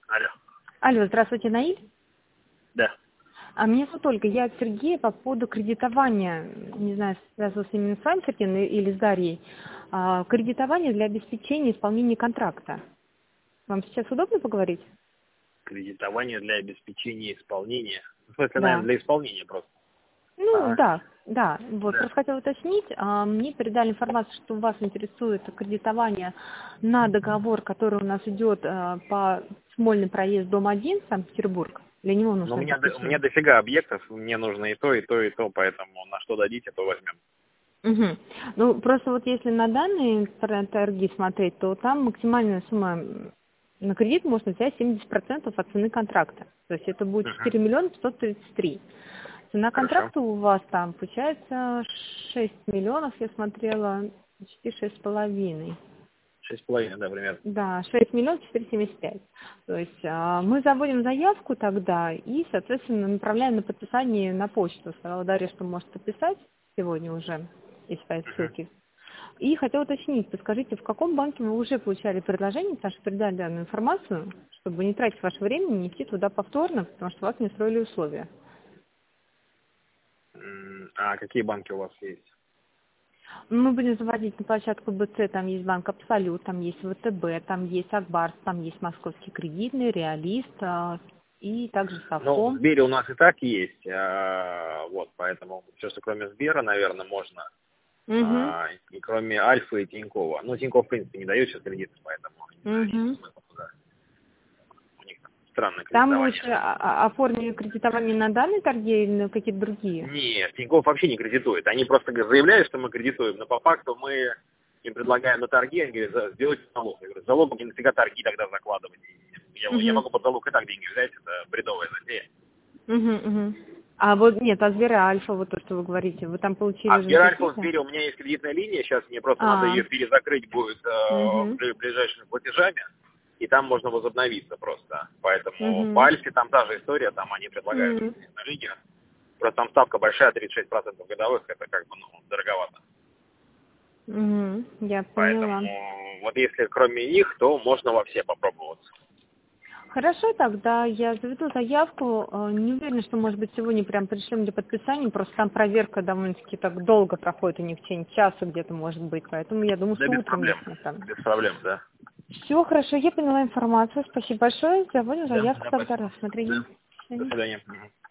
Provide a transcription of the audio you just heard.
Алло. Алло, здравствуйте, Наиль. Да. Меня зовут Ольга, я от Сергея по поводу кредитования, не знаю, связывалась именно с вами, Сергей, или с Дарьей, кредитование для обеспечения исполнения контракта. Вам сейчас удобно поговорить? Кредитование для обеспечения исполнения. В смысле, наверное, Да. для исполнения просто. Ну, Ага. да. Вот, Да. просто хотела уточнить, мне передали информацию, что вас интересует кредитование на договор, который у нас идет по Смольный проезд, дом 1, Санкт-Петербург. Для него Но у нужно меня подключение. дофига объектов, мне нужно и то, и то, и то, поэтому на что дадите, то возьмем. Мгм. Ну, просто вот если на данные торги смотреть, то там максимальная сумма на кредит можно взять 70% от цены контракта. То есть это будет Угу. 4 миллиона 133. Цена Хорошо. контракта у вас там получается 6 миллионов, я смотрела, почти 6,5. 6,5, да, примерно. Да, 6 миллионов 475. То есть мы заводим заявку тогда и, соответственно, направляем на подписание на почту. Сказала Дарья, что может подписать сегодня уже, если по этой Угу. ссылке. И хотела уточнить, подскажите, в каком банке вы уже получали предложение, потому что передали данную информацию, чтобы не тратить ваше время, не идти туда повторно, потому что вас не устроили условия. А какие банки у вас есть? Мы будем заводить на площадку БЦ, там есть банк Абсолют, там есть ВТБ, там есть Акбарс, там есть Московский кредитный, Реалист и также Ну, в Совком. Сбере у нас и так есть, вот, поэтому все, что кроме Сбера, наверное, можно. Угу, И кроме Альфа и Тинькова. Ну, Тиньков, в принципе, не дает сейчас кредиты, поэтому не знаю, есть угу. смысл туда. У них там странное Там кредитование. лучше оформили кредитование на данной торге или на какие-то другие? Нет, Тиньков вообще не кредитует. Они просто заявляют, что мы кредитуем, но по факту мы им предлагаем на торги, они говорят, сделайте залог. Я говорю, залог не нафига торги тогда закладывать. Я Угу, могу под залог и так деньги взять, это бредовая затея. угу, угу. А вот нет, а Сбера Альфа, вот то, что вы говорите, вы там получили А уже на Сберальфа, в какие-то? Сбере у меня есть кредитная линия, сейчас мне просто надо А, ее перезакрыть будет угу, ближайшими платежами, и там можно возобновиться просто. Поэтому по угу, Альфе там та же история, там они предлагают кредитную линию. Просто там ставка большая, 36% годовых, это как бы, дороговато. угу, я поняла. Поэтому вот если кроме них, то можно во все попробовать. Хорошо, тогда я заведу заявку. Не уверена, что, может быть, сегодня прям пришлем для подписания, просто там проверка довольно-таки так долго проходит, у них в течение часа где-то может быть, поэтому я думаю, Да что без утром проблем. если там. Без проблем, да. Все, хорошо, я поняла информацию. Спасибо большое. Заводим Да, заявку да, тогда спасибо. рассмотрения. Да. До До свидания. свидания. Мгм.